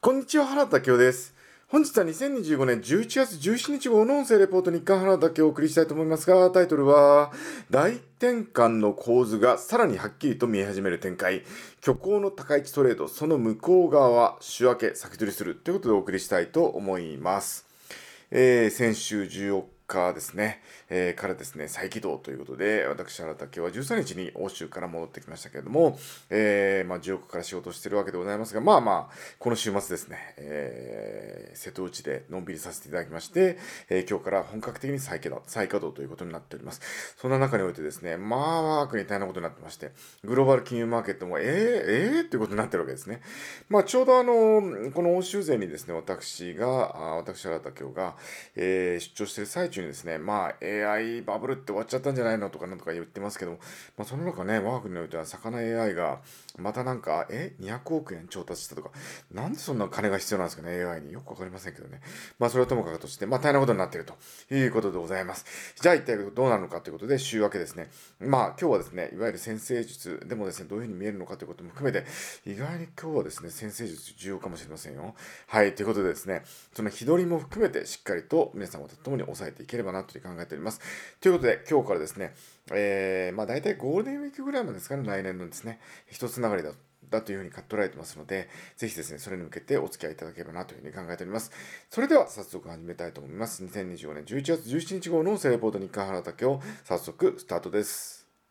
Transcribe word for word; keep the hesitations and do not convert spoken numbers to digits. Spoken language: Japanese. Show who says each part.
Speaker 1: こんにちは、原田清です。本日はにせんにじゅうごねんじゅういちがつじゅうしちにち号の音声レポート日刊原田清をお送りしたいと思いますが、タイトルは、大転換の構図がさらにはっきりと見え始める展開、虚構の高市トレード、その向こう側は週明け先取りするということでお送りしたいと思います。えー、先週じゅうよっかですね、えー、からですね、再起動ということで、私、原田清はじゅうさんにちに欧州から戻ってきましたけれども、えー、まあ、じゅうよっかから仕事をしているわけでございますが、まあまあ、この週末ですね、えー、瀬戸内でのんびりさせていただきまして、えー、今日から本格的に再起動、再稼働ということになっております。そんな中においてですね、まあ、ワークに大変なことになってまして、グローバル金融マーケットも、えー、えー、ということになってるわけですね。まあ、ちょうどあの、この欧州勢にですね、私が、あ私、原田清が、えー、出張している最中にですね、まあ、エーアイ バブルって終わっちゃったんじゃないのとかなんとか言ってますけど、まあ、その中ね、我が国においては魚 エーアイ が、またなんか、え、にひゃくおくえん調達したとか、なんでそんな金が必要なんですかね、エーアイ に。よくわかりませんけどね。まあ、それはともかくとして、まあ、大変なことになっているということでございます。じゃあ、一体どうなるのかということで、週明けですね。まあ、今日はですね、いわゆる先生術でもですね、どういうふうに見えるのかということも含めて、意外に今日はですね、先生術重要かもしれませんよ。はい、ということでですね、その日取りも含めてしっかりと皆様と共に抑えていければなと考えております。ということで、今日からですね、えー、まあ大体ゴールデンウィークぐらいまでですかね、来年のですね、一つながりだだというふうに捉えてますので、ぜひですね、それに向けてお付き合いいただければなというふうに考えております。それでは早速始めたいと思います。にせんにじゅうごねんじゅういちがつじゅうしちにち号の音声レポート日刊原田を早速スタートです。